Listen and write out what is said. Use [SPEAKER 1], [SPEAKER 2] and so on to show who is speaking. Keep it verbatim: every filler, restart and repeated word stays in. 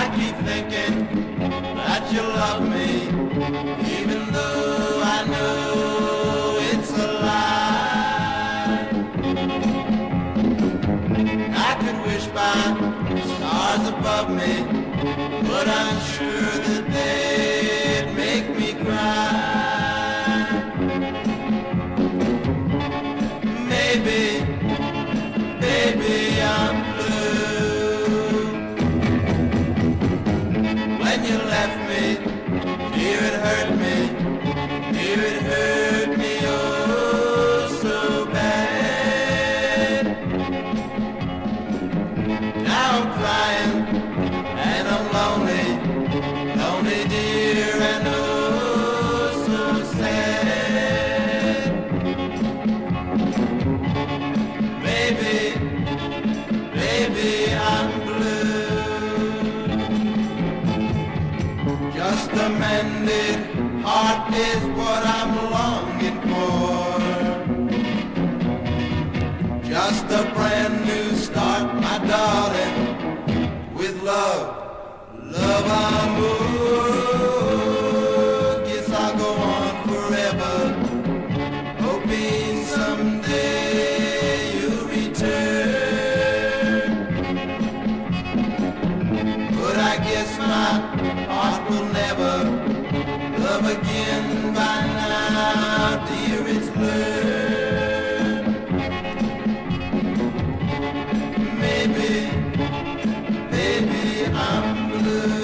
[SPEAKER 1] keep thinking that you love me, even though I know it's a lie. I could wish by stars above me, but I'm sure that they'd make me cry. Maybe, baby, I'm blue. When you left me, dear, it hurt me, dear, it hurt me oh so bad. Now I'm crying and I'm lonely, lonely dear, and oh so sad. Baby, baby, I'm blue. Just a mended heart is what I'm longing for. Just a brand new start, my darling, with love, love amour. Guess I'll go on forever, hoping someday you'll return. But I guess my heart will never love again by now, dear, it's learned. Maybe, baby, I'm blue.